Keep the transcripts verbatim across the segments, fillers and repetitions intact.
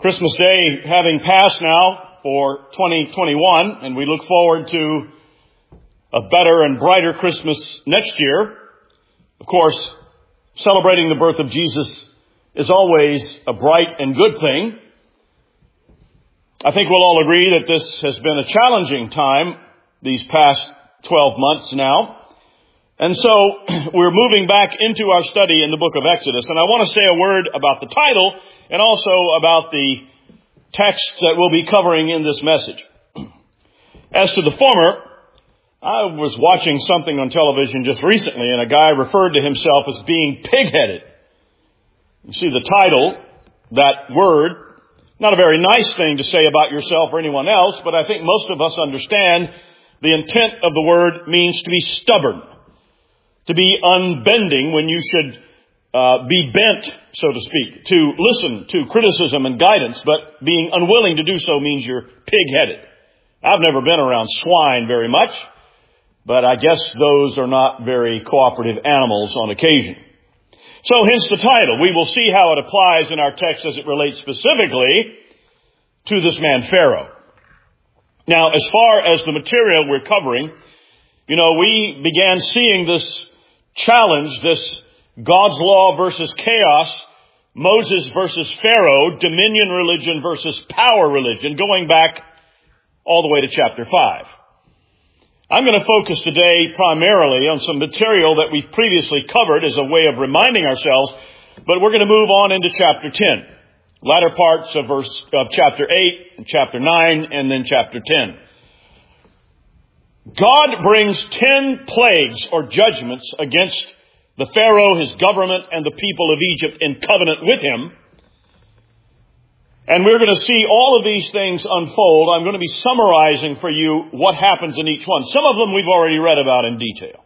Christmas Day having passed now for twenty twenty-one, and we look forward to a better and brighter Christmas next year. Of course, celebrating the birth of Jesus is always a bright and good thing. I think we'll all agree that this has been a challenging time these past twelve months now. And so we're moving back into our study in the book of Exodus. And I want to say a word about the title and also about the text that we'll be covering in this message. As to the former, I was watching something on television just recently, and a guy referred to himself as being pig-headed. You see the title, that word, not a very nice thing to say about yourself or anyone else, but I think most of us understand the intent of the word means to be stubborn, to be unbending when you should uh, be bent, so to speak, to listen to criticism and guidance, but being unwilling to do so means you're pig-headed. I've never been around swine very much, but I guess those are not very cooperative animals on occasion. So hence the title. We will see how it applies in our text as it relates specifically to this man Pharaoh. Now, as far as the material we're covering, you know, we began seeing this challenge, this God's law versus chaos, Moses versus Pharaoh, dominion religion versus power religion, going back all the way to chapter five. I'm going to focus today primarily on some material that we've previously covered as a way of reminding ourselves, but we're going to move on into chapter ten, latter parts of verse of chapter eight, and chapter nine, and then chapter ten. God brings ten plagues or judgments against the Pharaoh, his government, and the people of Egypt in covenant with him. And we're going to see all of these things unfold. I'm going to be summarizing for you what happens in each one. Some of them we've already read about in detail.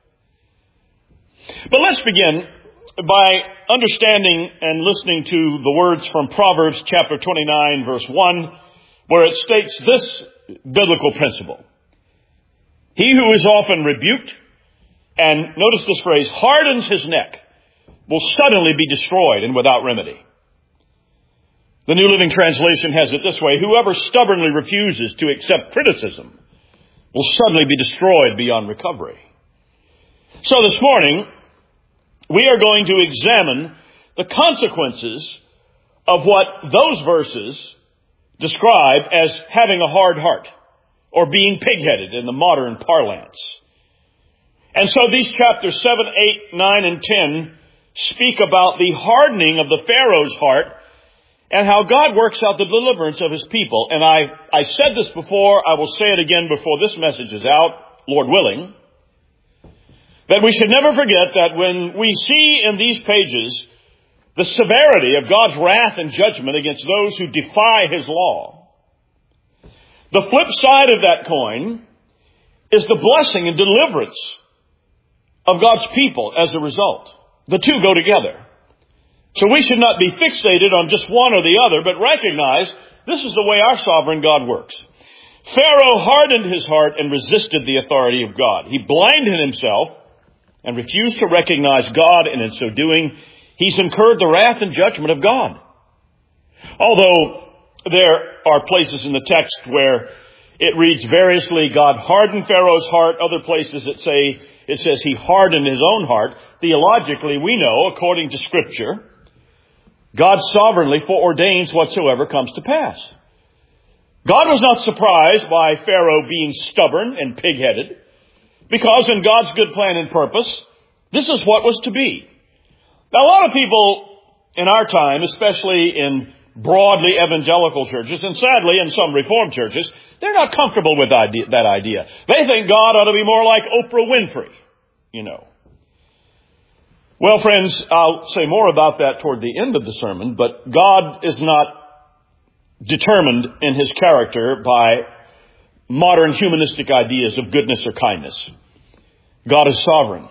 But let's begin by understanding and listening to the words from Proverbs chapter twenty-nine, verse one, where it states this biblical principle. He who is often rebuked, and notice this phrase, hardens his neck, will suddenly be destroyed and without remedy. The New Living Translation has it this way: whoever stubbornly refuses to accept criticism will suddenly be destroyed beyond recovery. So this morning, we are going to examine the consequences of what those verses describe as having a hard heart, or being pig-headed in the modern parlance. And so these chapters seven, eight, nine, and ten speak about the hardening of the Pharaoh's heart and how God works out the deliverance of his people. And I, I said this before, I will say it again before this message is out, Lord willing, that we should never forget that when we see in these pages the severity of God's wrath and judgment against those who defy his law, the flip side of that coin is the blessing and deliverance of God's people as a result. The two go together. So we should not be fixated on just one or the other, but recognize this is the way our sovereign God works. Pharaoh hardened his heart and resisted the authority of God. He blinded himself and refused to recognize God, and in so doing, he's incurred the wrath and judgment of God. Although there are places in the text where it reads variously, God hardened Pharaoh's heart. Other places it say it says he hardened his own heart. Theologically, we know, according to Scripture, God sovereignly foreordains whatsoever comes to pass. God was not surprised by Pharaoh being stubborn and pig-headed, because in God's good plan and purpose, this is what was to be. Now, a lot of people in our time, especially in broadly evangelical churches, and sadly in some Reformed churches, they're not comfortable with idea, that idea. They think God ought to be more like Oprah Winfrey, you know. Well, friends, I'll say more about that toward the end of the sermon, but God is not determined in his character by modern humanistic ideas of goodness or kindness. God is sovereign.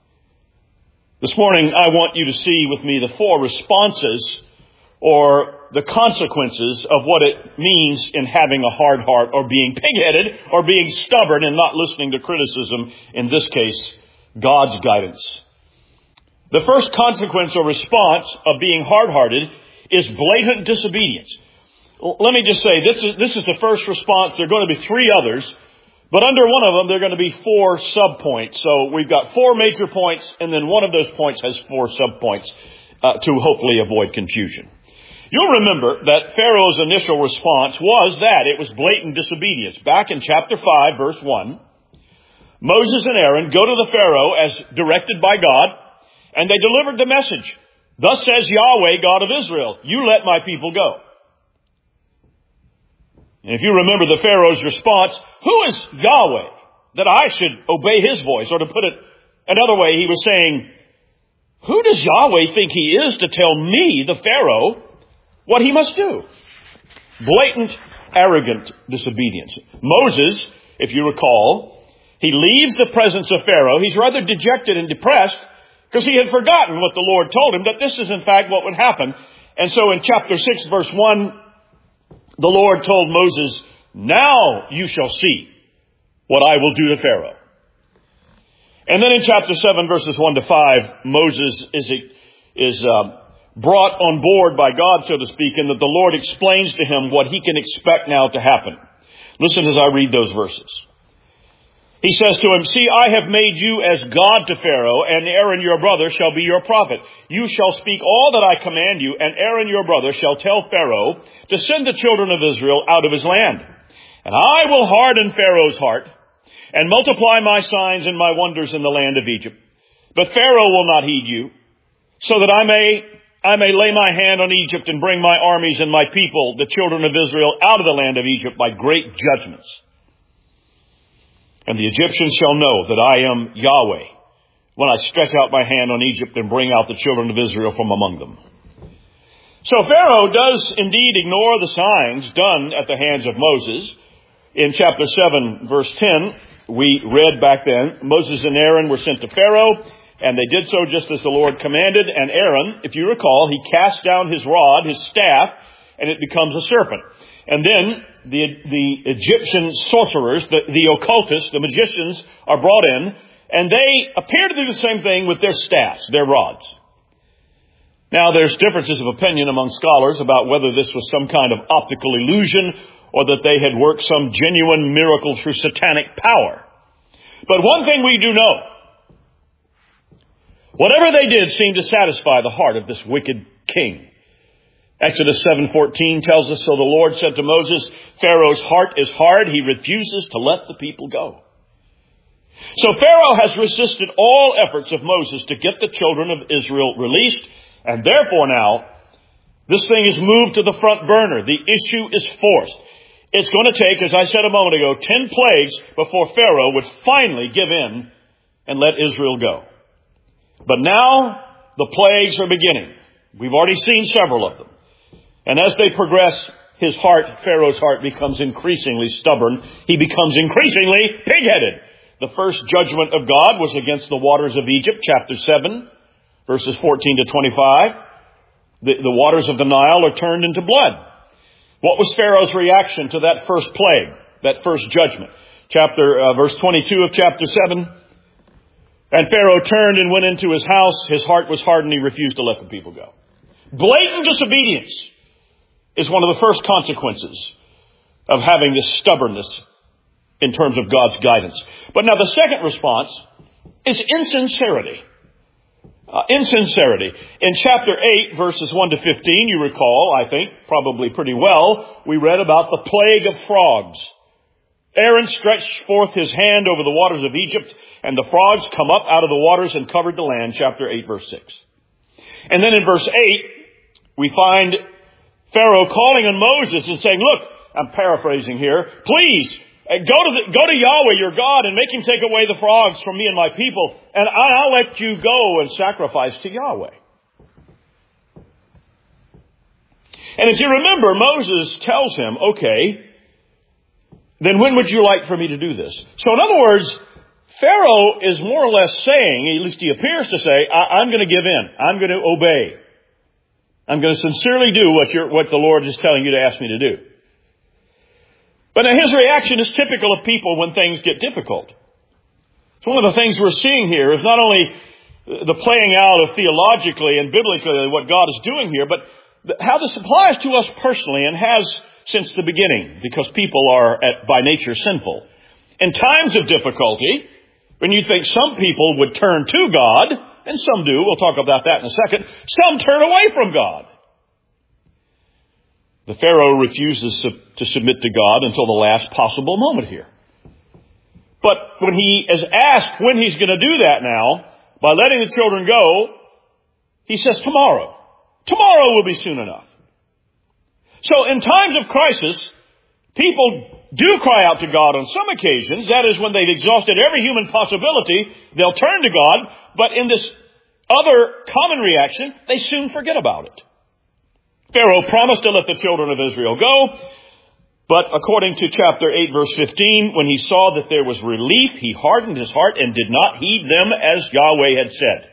This morning, I want you to see with me the four responses or the consequences of what it means in having a hard heart, or being pig-headed, or being stubborn and not listening to criticism, in this case, God's guidance. The first consequence or response of being hard-hearted is blatant disobedience. let me just say, this is, this is the first response. There are going to be three others. But under one of them, there are going to be four sub-points. So we've got four major points, and then one of those points has four sub-points uh, to hopefully avoid confusion. You'll remember that Pharaoh's initial response was that it was blatant disobedience. Back in chapter five, verse one, Moses and Aaron go to the Pharaoh as directed by God, and they delivered the message. Thus says Yahweh, God of Israel, you let my people go. And if you remember the Pharaoh's response, who is Yahweh that I should obey his voice? Or to put it another way, he was saying, who does Yahweh think he is to tell me, the Pharaoh, what he must do? Blatant, arrogant disobedience. Moses, if you recall, he leaves the presence of Pharaoh. He's rather dejected and depressed because he had forgotten what the Lord told him, that this is in fact what would happen. And so in chapter six, verse one, the Lord told Moses, now you shall see what I will do to Pharaoh. And then in chapter seven, verses one to five, Moses is, is uh, brought on board by God, so to speak, and that the Lord explains to him what he can expect now to happen. Listen as I read those verses. He says to him, see, I have made you as God to Pharaoh, and Aaron your brother shall be your prophet. You shall speak all that I command you, and Aaron your brother shall tell Pharaoh to send the children of Israel out of his land. And I will harden Pharaoh's heart, and multiply my signs and my wonders in the land of Egypt. But Pharaoh will not heed you, so that I may, I may lay my hand on Egypt and bring my armies and my people, the children of Israel, out of the land of Egypt by great judgments. And the Egyptians shall know that I am Yahweh when I stretch out my hand on Egypt and bring out the children of Israel from among them. So Pharaoh does indeed ignore the signs done at the hands of Moses. In chapter seven, verse ten, we read back then, Moses and Aaron were sent to Pharaoh, and they did so just as the Lord commanded. And Aaron, if you recall, he cast down his rod, his staff, and it becomes a serpent. And then the, the Egyptian sorcerers, the, the occultists, the magicians are brought in, and they appear to do the same thing with their staffs, their rods. Now, there's differences of opinion among scholars about whether this was some kind of optical illusion or that they had worked some genuine miracle through satanic power. But one thing we do know, whatever they did seemed to satisfy the heart of this wicked king. Exodus seven fourteen tells us, so the Lord said to Moses, Pharaoh's heart is hard. He refuses to let the people go. So Pharaoh has resisted all efforts of Moses to get the children of Israel released. And therefore now, this thing is moved to the front burner. The issue is forced. It's going to take, as I said a moment ago, ten plagues before Pharaoh would finally give in and let Israel go. But now the plagues are beginning. We've already seen several of them. And as they progress, his heart, Pharaoh's heart, becomes increasingly stubborn. He becomes increasingly pig-headed. The first judgment of God was against the waters of Egypt, chapter seven, verses fourteen to twenty-five. The, the waters of the Nile are turned into blood. What was Pharaoh's reaction to that first plague, that first judgment? Chapter, uh, verse twenty-two of chapter seven. And Pharaoh turned and went into his house. His heart was hardened. He refused to let the people go. Blatant disobedience is one of the first consequences of having this stubbornness in terms of God's guidance. But now the second response is insincerity. Uh, insincerity. In chapter eight, verses one to fifteen, you recall, I think, probably pretty well, we read about the plague of frogs. Aaron stretched forth his hand over the waters of Egypt, and the frogs come up out of the waters and covered the land, chapter eight, verse six. And then in verse eight, we find Pharaoh calling on Moses and saying, look, I'm paraphrasing here, please, go to the, go to Yahweh your God and make him take away the frogs from me and my people, and I'll let you go and sacrifice to Yahweh. And if you remember, Moses tells him, okay, then when would you like for me to do this? So in other words, Pharaoh is more or less saying, at least he appears to say, I- I'm going to give in. I'm going to obey. I'm going to sincerely do what you're, what the Lord is telling you to ask me to do. But now his reaction is typical of people when things get difficult. So one of the things we're seeing here is not only the playing out of theologically and biblically what God is doing here, but how this applies to us personally and has since the beginning, because people are at, by nature sinful. In times of difficulty, when you think some people would turn to God, and some do, we'll talk about that in a second, some turn away from God. The Pharaoh refuses to submit to God until the last possible moment here. But when he is asked when he's going to do that now, by letting the children go, he says tomorrow. Tomorrow will be soon enough. So in times of crisis, people do cry out to God on some occasions. That is when they've exhausted every human possibility, they'll turn to God. But in this other common reaction, they soon forget about it. Pharaoh promised to let the children of Israel go. But according to chapter eight, verse fifteen, when he saw that there was relief, he hardened his heart and did not heed them as Yahweh had said.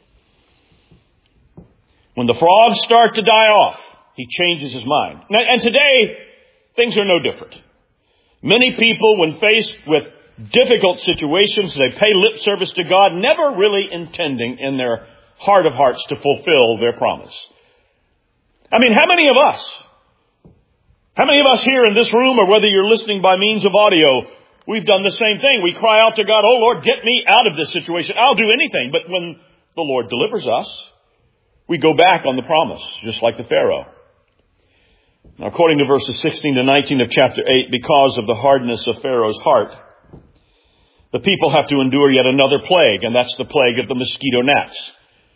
When the frogs start to die off, he changes his mind. And today, things are no different. Many people, when faced with difficult situations, they pay lip service to God, never really intending in their heart of hearts to fulfill their promise. I mean, how many of us, how many of us here in this room, or whether you're listening by means of audio, we've done the same thing. We cry out to God, oh Lord, get me out of this situation. I'll do anything. But when the Lord delivers us, we go back on the promise, just like the Pharaoh. Now, according to verses sixteen to nineteen of chapter eight, because of the hardness of Pharaoh's heart, the people have to endure yet another plague, and that's the plague of the mosquito gnats.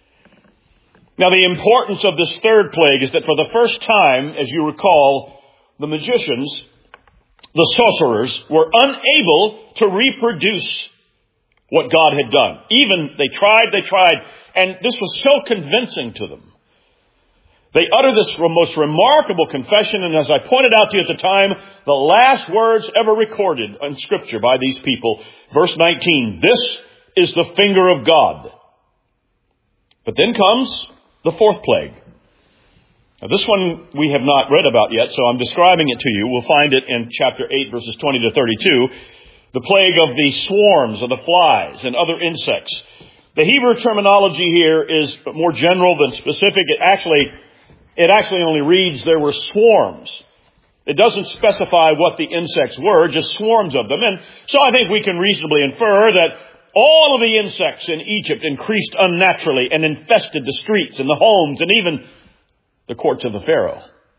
Now, the importance of this third plague is that for the first time, as you recall, the magicians, the sorcerers, were unable to reproduce what God had done. Even they tried, they tried, and this was so convincing to them. They utter this most remarkable confession, and as I pointed out to you at the time, the last words ever recorded in Scripture by these people, verse nineteen, this is the finger of God. But then comes the fourth plague. Now, this one we have not read about yet, so I'm describing it to you. We'll find it in chapter eight, verses twenty to thirty-two. The plague of the swarms of the flies and other insects. The Hebrew terminology here is more general than specific. It actually, it actually only reads there were swarms. It doesn't specify what the insects were, just swarms of them. And so I think we can reasonably infer that all of the insects in Egypt increased unnaturally and infested the streets and the homes and even the courts of the Pharaoh.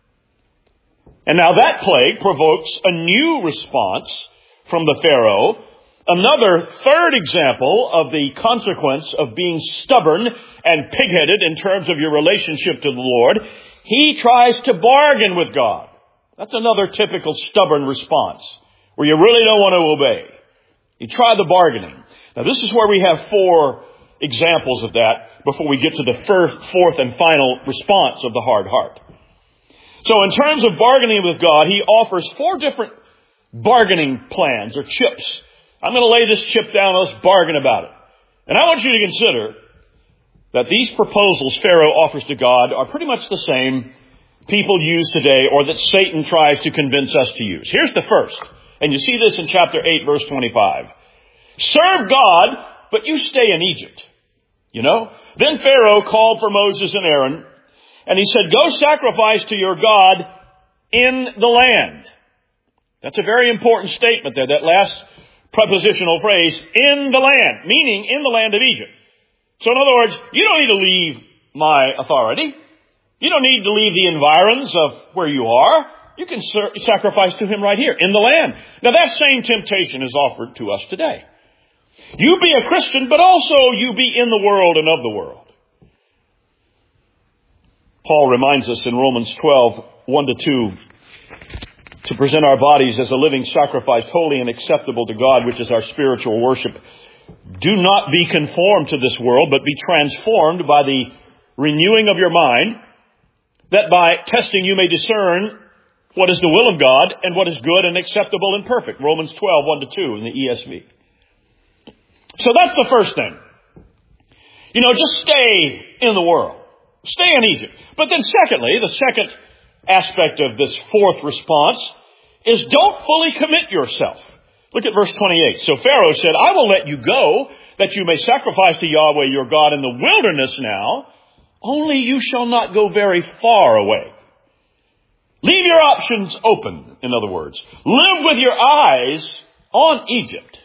And now that plague provokes a new response from the Pharaoh. Another third example of the consequence of being stubborn and pig-headed in terms of your relationship to the Lord. He tries to bargain with God. That's another typical stubborn response where you really don't want to obey. You try the bargaining. Now this is where we have four examples of that before we get to the first, fourth and final response of the hard heart. So in terms of bargaining with God, he offers four different bargaining plans or chips. I'm going to lay this chip down and let's bargain about it. And I want you to consider that these proposals Pharaoh offers to God are pretty much the same people use today, or that Satan tries to convince us to use. Here's the first. And you see this in chapter eight, verse twenty-five. Serve God, but you stay in Egypt. You know? Then Pharaoh called for Moses and Aaron, and he said, go sacrifice to your God in the land. That's a very important statement there, that last prepositional phrase, in the land, meaning in the land of Egypt. So in other words, you don't need to leave my authority. You don't need to leave the environs of where you are. You can sacrifice to him right here in the land. Now that same temptation is offered to us today. You be a Christian, but also you be in the world and of the world. Paul reminds us in Romans twelve, one to two, to present our bodies as a living sacrifice, holy and acceptable to God, which is our spiritual worship. Do not be conformed to this world, but be transformed by the renewing of your mind, that by testing you may discern what is the will of God and what is good and acceptable and perfect. Romans twelve, one to two in the E S V. So that's the first thing. You know, just stay in the world. Stay in Egypt. But then secondly, the second aspect of this fourth response is don't fully commit yourself. Look at verse twenty-eight. So Pharaoh said, I will let you go that you may sacrifice to Yahweh your God in the wilderness now. Only you shall not go very far away. Leave your options open, in other words. Live with your eyes on Egypt.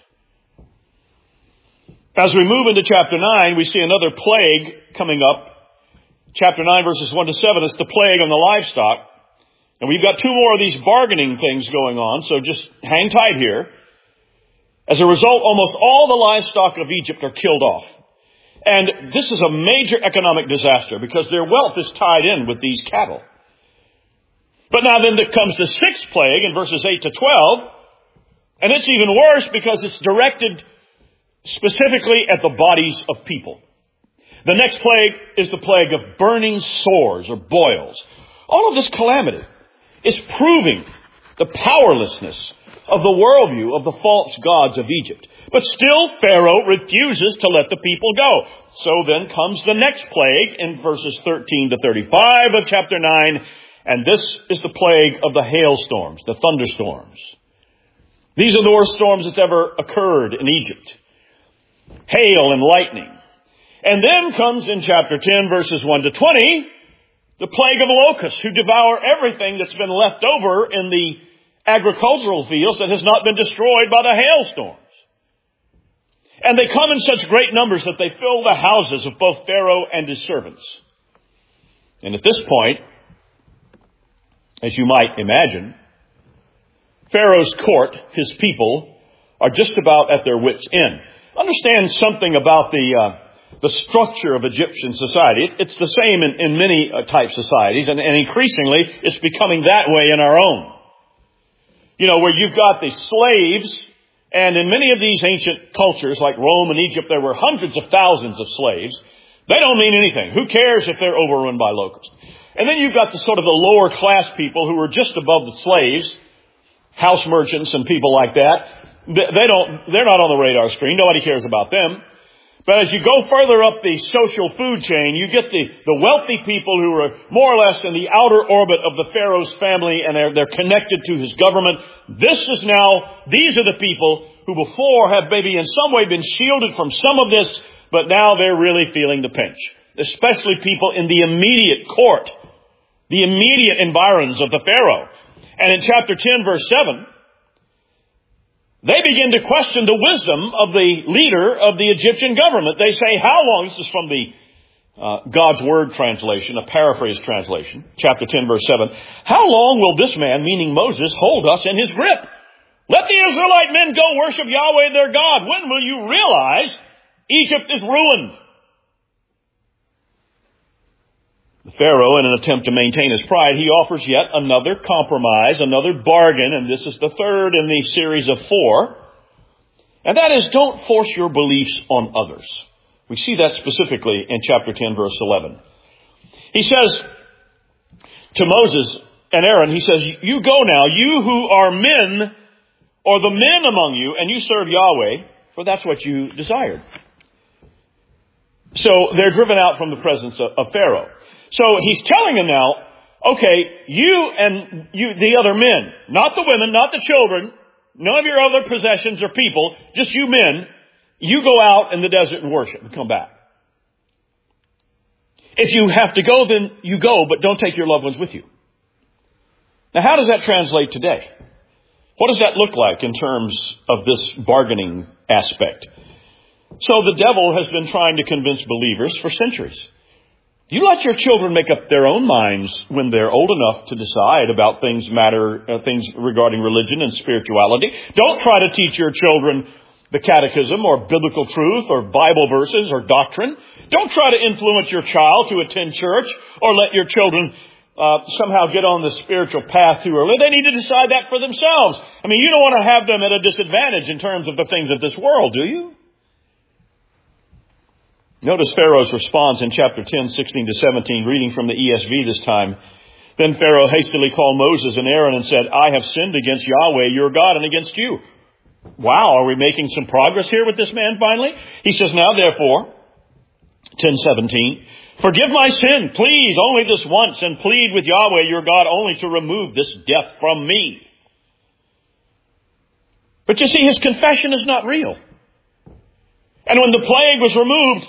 As we move into chapter nine, we see another plague coming up. Chapter nine, verses one to seven, it's the plague on the livestock. And we've got two more of these bargaining things going on, so just hang tight here. As a result, almost all the livestock of Egypt are killed off. And this is a major economic disaster because their wealth is tied in with these cattle. But now then there comes the sixth plague in verses eight to twelve. And it's even worse because it's directed specifically at the bodies of people. The next plague is the plague of burning sores or boils. All of this calamity is proving the powerlessness of the worldview of the false gods of Egypt. But still, Pharaoh refuses to let the people go. So then comes the next plague in verses thirteen to thirty-five of chapter nine. And this is the plague of the hailstorms, the thunderstorms. These are the worst storms that's ever occurred in Egypt. Hail and lightning. And then comes in chapter ten, verses one to twenty, the plague of locusts who devour everything that's been left over in the agricultural fields that has not been destroyed by the hailstorms. And they come in such great numbers that they fill the houses of both Pharaoh and his servants. And at this point, as you might imagine, Pharaoh's court, his people, are just about at their wits' end. Understand something about the uh, the structure of Egyptian society. It, it's the same in, in many uh, type societies, and, and increasingly it's becoming that way in our own. You know, where you've got the slaves, and in many of these ancient cultures, like Rome and Egypt, there were hundreds of thousands of slaves. They don't mean anything. Who cares if they're overrun by locusts? And then you've got the sort of the lower class people who are just above the slaves, house merchants and people like that. They don't, they're not on the radar screen. Nobody cares about them. But as you go further up the social food chain, you get the, the wealthy people who are more or less in the outer orbit of the Pharaoh's family, and they're, they're connected to his government. This is now, these are the people who before have maybe in some way been shielded from some of this, but now they're really feeling the pinch. Especially people in the immediate court, the immediate environs of the Pharaoh. And in chapter ten, verse seven, they begin to question the wisdom of the leader of the Egyptian government. They say, how long, this is from the uh, God's Word translation, a paraphrase translation, chapter ten, verse seven. How long will this man, meaning Moses, hold us in his grip? Let the Israelite men go worship Yahweh their God. When will you realize Egypt is ruined? The Pharaoh, in an attempt to maintain his pride, he offers yet another compromise, another bargain, and this is the third in the series of four. And that is, don't force your beliefs on others. We see that specifically in chapter ten, verse eleven. He says to Moses and Aaron, he says, you go now, you who are men, or the men among you, and you serve Yahweh, for that's what you desired. So they're driven out from the presence of, of Pharaoh. So he's telling them now, okay, you and you, the other men, not the women, not the children, none of your other possessions or people, just you men, you go out in the desert and worship and come back. If you have to go, then you go, but don't take your loved ones with you. Now, how does that translate today? What does that look like in terms of this bargaining aspect? So the devil has been trying to convince believers for centuries. You let your children make up their own minds when they're old enough to decide about things matter, uh, things regarding religion and spirituality. Don't try to teach your children the catechism or biblical truth or Bible verses or doctrine. Don't try to influence your child to attend church or let your children uh, somehow get on the spiritual path too early. They need to decide that for themselves. I mean, you don't want to have them at a disadvantage in terms of the things of this world, do you? Notice Pharaoh's response in chapter ten, sixteen to seventeen, reading from the E S V this time. Then Pharaoh hastily called Moses and Aaron and said, I have sinned against Yahweh, your God, and against you. Wow, are we making some progress here with this man finally? He says, now therefore, ten seventeen, forgive my sin, please, only this once, and plead with Yahweh, your God, only to remove this death from me. But you see, his confession is not real. And when the plague was removed,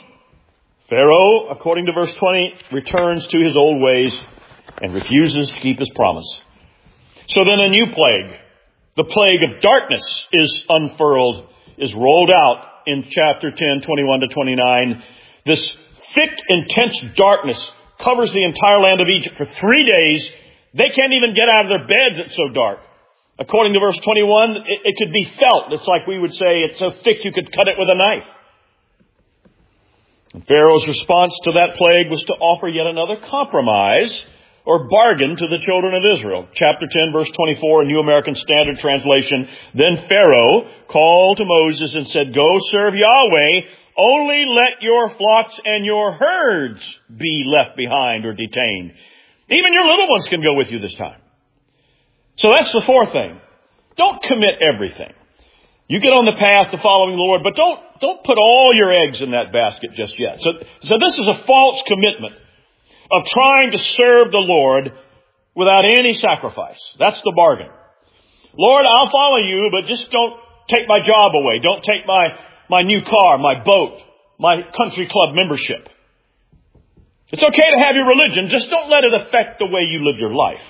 Pharaoh, according to verse twenty, returns to his old ways and refuses to keep his promise. So then a new plague, the plague of darkness, is unfurled, is rolled out in chapter ten, twenty-one to twenty-nine. This thick, intense darkness covers the entire land of Egypt for three days. They can't even get out of their beds, it's so dark. According to verse twenty-one, it, it could be felt. It's like we would say it's so thick you could cut it with a knife. And Pharaoh's response to that plague was to offer yet another compromise or bargain to the children of Israel. Chapter ten, verse twenty-four, New American Standard Translation. Then Pharaoh called to Moses and said, "Go serve Yahweh. Only let your flocks and your herds be left behind or detained. Even your little ones can go with you this time." So that's the fourth thing. Don't commit everything. You get on the path to following the Lord, but don't, don't put all your eggs in that basket just yet. So, so this is a false commitment of trying to serve the Lord without any sacrifice. That's the bargain. Lord, I'll follow you, but just don't take my job away. Don't take my, my new car, my boat, my country club membership. It's okay to have your religion. Just don't let it affect the way you live your life.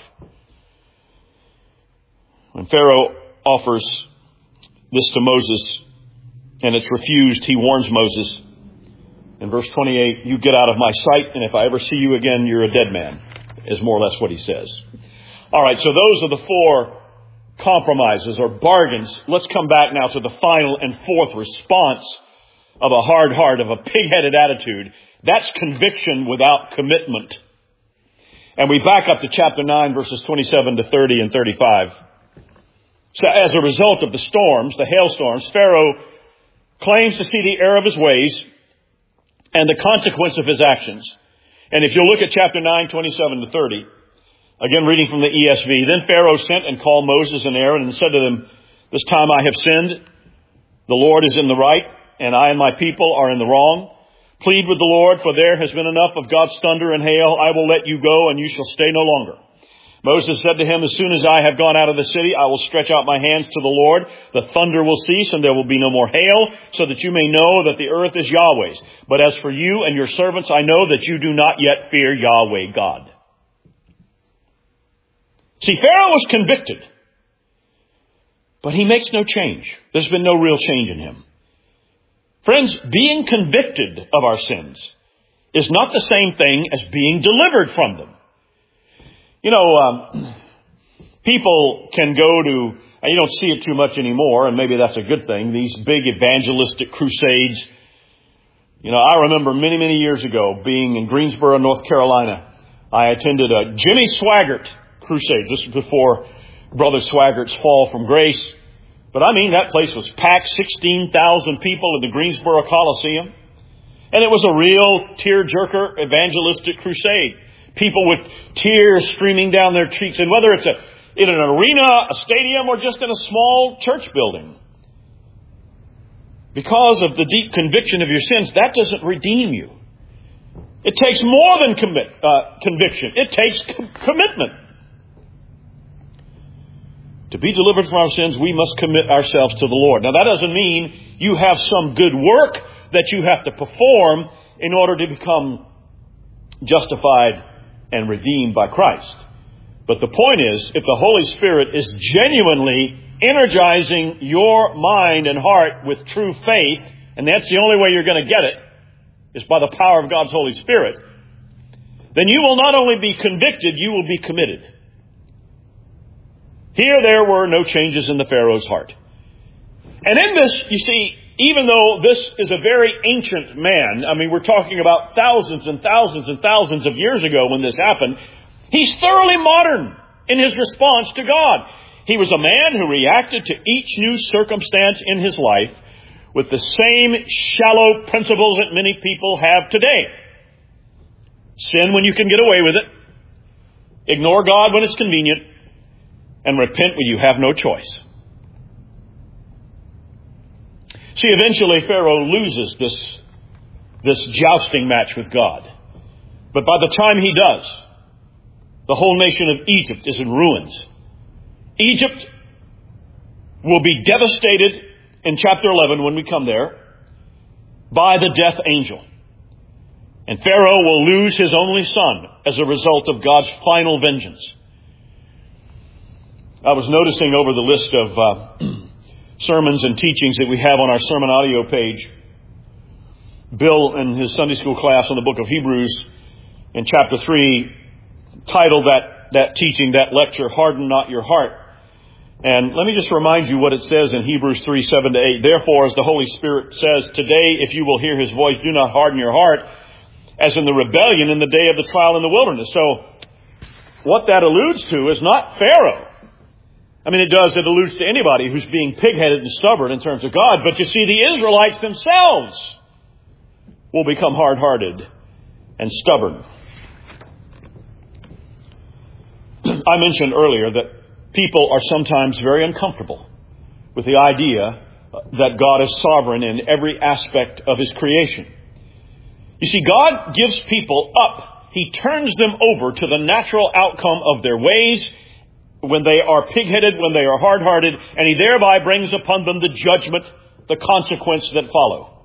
When Pharaoh offers this to Moses and it's refused, he warns Moses in verse twenty-eight, "You get out of my sight, and if I ever see you again, you're a dead man," is more or less what he says. All right, so those are the four compromises or bargains. Let's come back now to the final and fourth response of a hard heart, of a pig-headed attitude. That's conviction without commitment. And we back up to chapter nine, verses twenty-seven to thirty and thirty-five. So as a result of the storms, the hailstorms, Pharaoh claims to see the error of his ways and the consequence of his actions. And if you look at chapter nine, twenty-seven to thirty, again reading from the E S V, "Then Pharaoh sent and called Moses and Aaron and said to them, 'This time I have sinned. The Lord is in the right, and I and my people are in the wrong. Plead with the Lord, for there has been enough of God's thunder and hail. I will let you go, and you shall stay no longer.' Moses said to him, 'As soon as I have gone out of the city, I will stretch out my hands to the Lord. The thunder will cease, and there will be no more hail, so that you may know that the earth is Yahweh's. But as for you and your servants, I know that you do not yet fear Yahweh God.'" See, Pharaoh was convicted, but he makes no change. There's been no real change in him. Friends, being convicted of our sins is not the same thing as being delivered from them. You know, um, people can go to, and you don't see it too much anymore, and maybe that's a good thing, these big evangelistic crusades. You know, I remember many, many years ago being in Greensboro, North Carolina. I attended a Jimmy Swaggart crusade. This was before Brother Swaggart's fall from grace. But I mean, that place was packed, sixteen thousand people in the Greensboro Coliseum. And it was a real tear-jerker evangelistic crusade. People with tears streaming down their cheeks. And whether it's a, in an arena, a stadium, or just in a small church building. Because of the deep conviction of your sins, that doesn't redeem you. It takes more than commit, uh, conviction. It takes com- commitment. To be delivered from our sins, we must commit ourselves to the Lord. Now, that doesn't mean you have some good work that you have to perform in order to become justified and redeemed by Christ. But the point is, if the Holy Spirit is genuinely energizing your mind and heart with true faith, and that's the only way you're going to get it, is by the power of God's Holy Spirit, then you will not only be convicted, you will be committed. Here there were no changes in the Pharaoh's heart. And in this, you see, even though this is a very ancient man, I mean, we're talking about thousands and thousands and thousands of years ago when this happened, he's thoroughly modern in his response to God. He was a man who reacted to each new circumstance in his life with the same shallow principles that many people have today. Sin when you can get away with it. Ignore God when it's convenient. And repent when you have no choice. See, eventually Pharaoh loses this, this jousting match with God. But by the time he does, the whole nation of Egypt is in ruins. Egypt will be devastated in chapter eleven, when we come there, by the death angel. And Pharaoh will lose his only son as a result of God's final vengeance. I was noticing over the list of uh, sermons and teachings that we have on our sermon audio page, Bill in his Sunday school class on the book of Hebrews in chapter three titled that, that teaching, that lecture, Harden Not Your Heart. And let me just remind you what it says in Hebrews three, seven to eight. Therefore, as the Holy Spirit says, today, if you will hear His voice, do not harden your heart, as in the rebellion in the day of the trial in the wilderness. So, what that alludes to is not Pharaoh. I mean, it does, it alludes to anybody who's being pig-headed and stubborn in terms of God. But you see, the Israelites themselves will become hard-hearted and stubborn. I mentioned earlier that people are sometimes very uncomfortable with the idea that God is sovereign in every aspect of His creation. You see, God gives people up. He turns them over to the natural outcome of their ways when they are pig-headed, when they are hard-hearted, and He thereby brings upon them the judgment, the consequence that follow.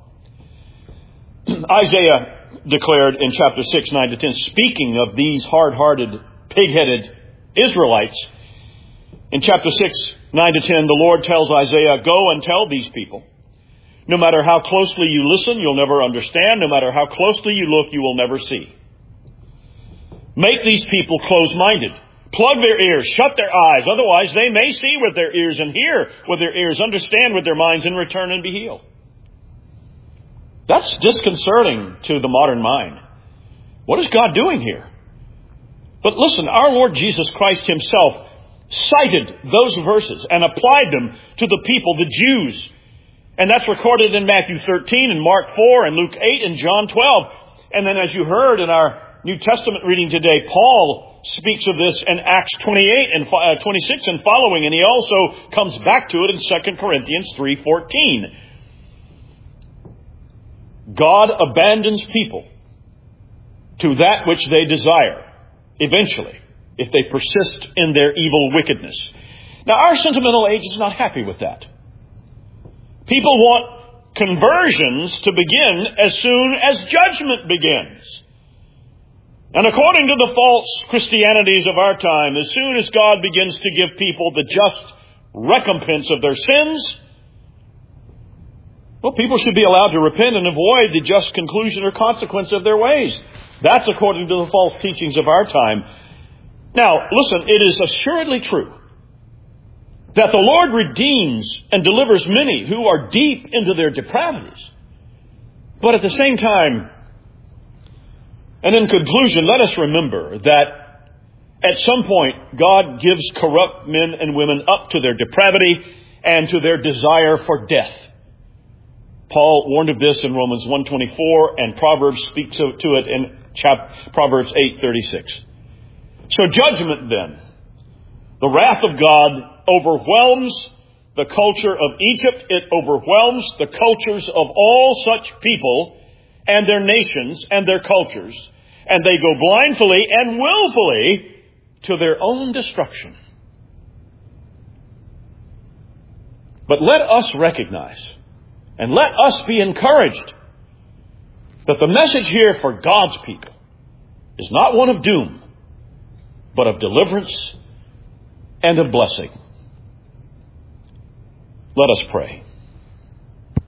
Isaiah declared in chapter six, nine to ten, speaking of these hard-hearted, pig-headed Israelites, in chapter six, nine to ten, the Lord tells Isaiah, go and tell these people, no matter how closely you listen, you'll never understand. No matter how closely you look, you will never see. Make these people close-minded. Plug their ears, shut their eyes. Otherwise, they may see with their ears and hear with their ears, understand with their minds, and return and be healed. That's disconcerting to the modern mind. What is God doing here? But listen, our Lord Jesus Christ Himself cited those verses and applied them to the people, the Jews. And that's recorded in Matthew thirteen and Mark four and Luke eight and John twelve. And then as you heard in our New Testament reading today, Paul speaks of this in Acts twenty-eight and twenty-six and following. And he also comes back to it in Second Corinthians three fourteen. God abandons people to that which they desire eventually, if they persist in their evil wickedness. Now, our sentimental age is not happy with that. People want conversions to begin as soon as judgment begins. And according to the false Christianities of our time, as soon as God begins to give people the just recompense of their sins, well, people should be allowed to repent and avoid the just conclusion or consequence of their ways. That's according to the false teachings of our time. Now, listen, it is assuredly true that the Lord redeems and delivers many who are deep into their depravities. But at the same time, and in conclusion, let us remember that at some point, God gives corrupt men and women up to their depravity and to their desire for death. Paul warned of this in Romans one twenty-four, and Proverbs speaks to it in chapter, Proverbs eight thirty-six. So judgment then, the wrath of God overwhelms the culture of Egypt. It overwhelms the cultures of all such people and their nations and their cultures. And they go blindly and willfully to their own destruction. But let us recognize and let us be encouraged that the message here for God's people is not one of doom, but of deliverance and of blessing. Let us pray.